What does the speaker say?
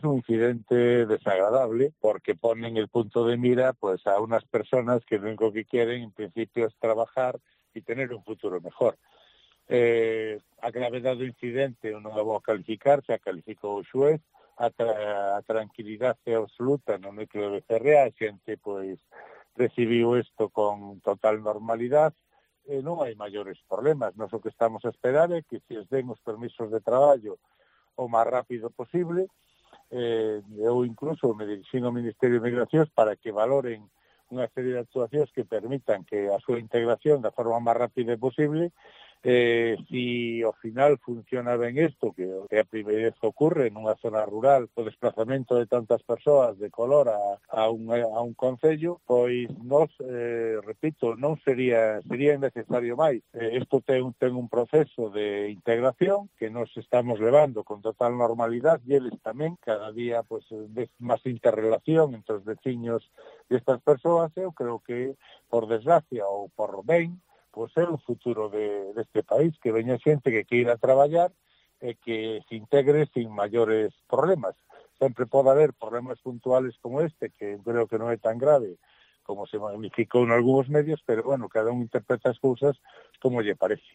un incidente desagradable porque ponen el punto de mira pues a unas personas que lo único que quieren en principio es trabajar e tener un futuro mejor. A gravedade do incidente non a vou calificar, xa calificou o xuez, a tranquilidade absoluta no núcleo de Cerrea, a xente pois recibiu isto con total normalidade, non hai maiores problemas. Nós o que estamos a esperar é que se os den os permisos de traballo o máis rápido posible. Eu incluso me dirixín ao Ministerio de Migracións para que valoren unha serie de actuacións que permitan que a súa integración da forma máis rápida posible. Si ao final funciona ben isto, que a primeira vez ocurre nunha zona rural, o desplazamento de tantas persoas de color a un concello, pois nós, repito, non sería necesario máis. Isto ten un proceso de integración que nos estamos levando con total normalidade e eles tamén, cada día pois ves máis interrelación entre os veciños e estas persoas. Eu creo que, por desgracia ou por ben, pois é o futuro deste país, que veña xente que queira traballar e que se integre sin maiores problemas. Sempre pode haber problemas puntuales como este, que creo que non é tan grave como se magnificou en algúns medios, pero, bueno, cada un interpreta as cousas como lle parece.